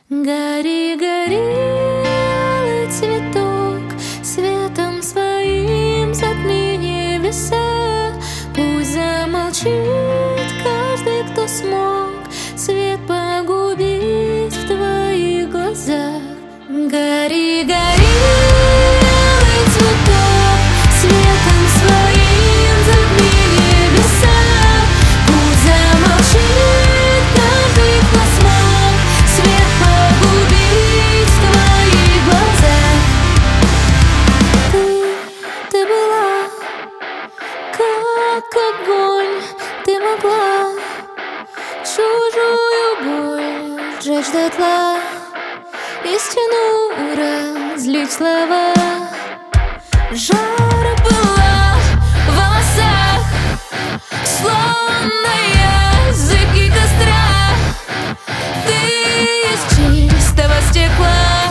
Гори, гори, алый цветок, светом своим затми небеса. Пусть замолчит каждый, кто смог свет погубить в твоих глазах. Гори, гори, алый цветок, светом своим затми небеса. Пусть замолчит каждый, кто смог свет погубить в твоих глазах. Ты была как огонь, ты могла чужую боль сжечь дотла, истину разлить слова. Жар была в волосах, словно языки костра. Ты из чистого стекла,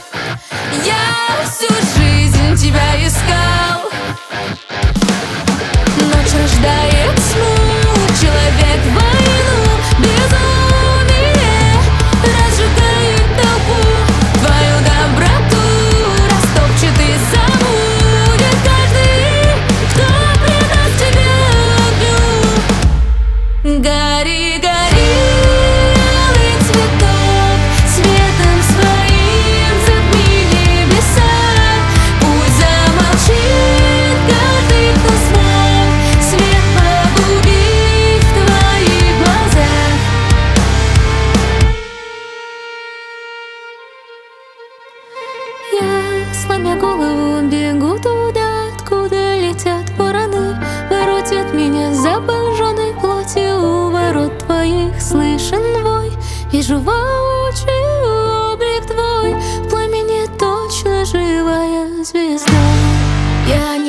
я всю жизнь тебя искал. Ночь рождает тьму, человек войну, безумие разжигает толпу. Твою доброту растопчет и забудет каждый, кто предаст тебя огню. Гори, гори, алый цветок, светом своим затми небеса. Пусть замолчит каждый, кто смог свет погубить в твоих глазах. Я, сломя голову, бегу туда, откуда летят вороны. Воротят меня запаженной плотью, у ворот твоих слышен вой. Вижу воочию облик твой, в пламени точно живая звезда. Я